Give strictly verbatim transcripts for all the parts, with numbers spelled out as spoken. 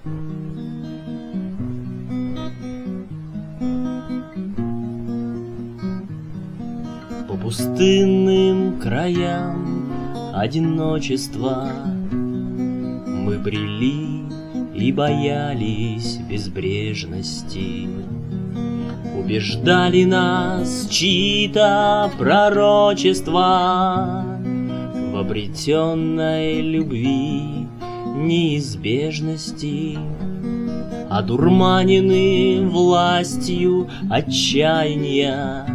По пустынным краям одиночества мы брели и боялись безбрежности. Убеждали нас чьи-то пророчества в обретенной любви неизбежности, одурманены властью отчаяния,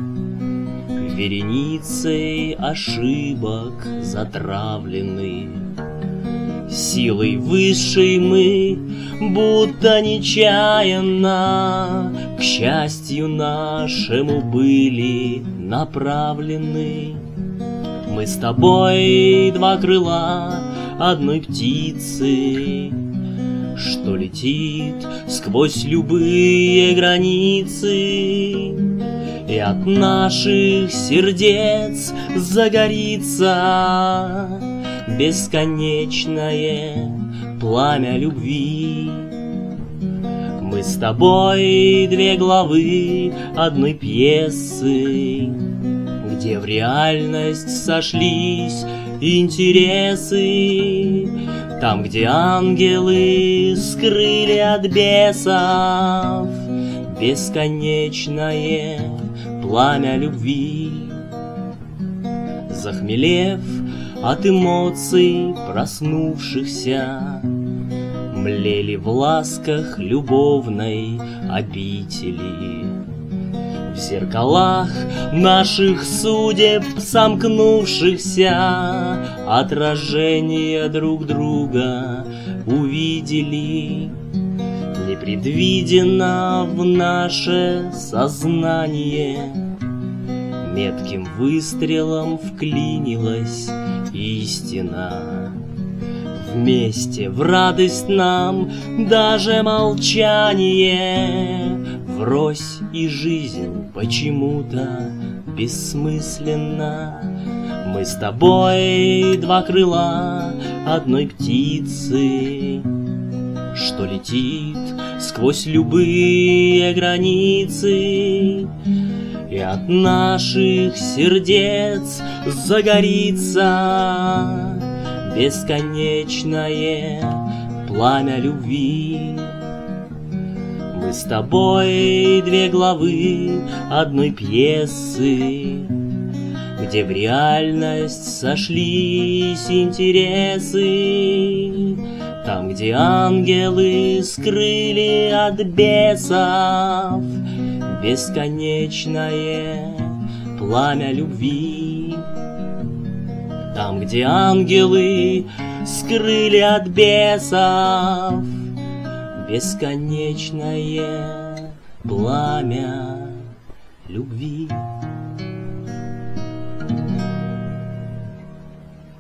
вереницей ошибок затравлены. Силой высшей мы, будто нечаянно, к счастью нашему были направлены. Мы с тобой два крыла одной птицы, что летит сквозь любые границы, и от наших сердец загорится бесконечное пламя любви. Мы с тобой две главы одной пьесы, где в реальность сошлись интересы, там, где ангелы скрыли от бесов бесконечное пламя любви. Захмелев от эмоций проснувшихся, млели в ласках любовной обители. В зеркалах наших судеб сомкнувшихся отражение друг друга увидели. Непредвиденно в наше сознание метким выстрелом вклинилась истина. Вместе в радость нам даже молчание, врозь и жизнь почему-то бессмысленна. Мы с тобой два крыла одной птицы, что летит сквозь любые границы, и от наших сердец загорится бесконечное пламя любви. Мы с тобой две главы одной пьесы, где в реальность сошлись интересы, там, где ангелы скрыли от бесов бесконечное пламя любви. Там, где ангелы скрыли от бесов бесконечное пламя любви.